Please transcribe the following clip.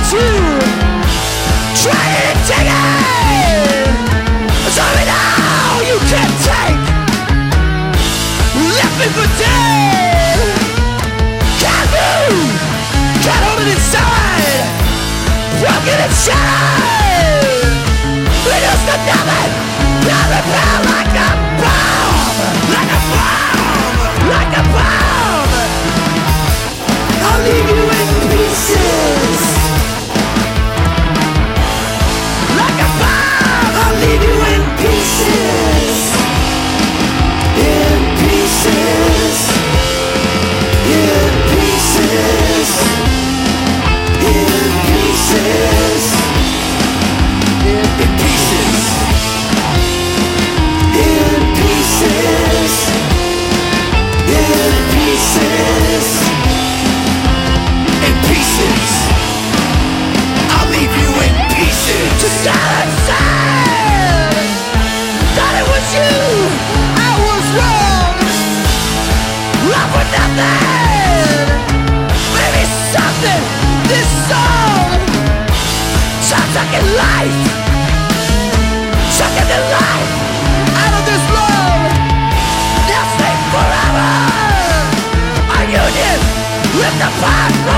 you trying to take it. Tell me now you can't take. Left me for dead. Can't move, can't hold it inside. Broken and shattered. Reduced to nothing. Now repair like a bomb. Like a bomb. Like a bomb. I'll leave you in pieces. Like a bomb. I'll leave you in pieces. In pieces. In pieces. In pieces. In pieces. In pieces. In pieces. In pieces. I'll leave you in pieces. To God said that it was you. I was wrong. Love for nothing. Maybe something. This song. Sucking life. Sucking the life out of this love. They'll stay forever. Our union lift apart.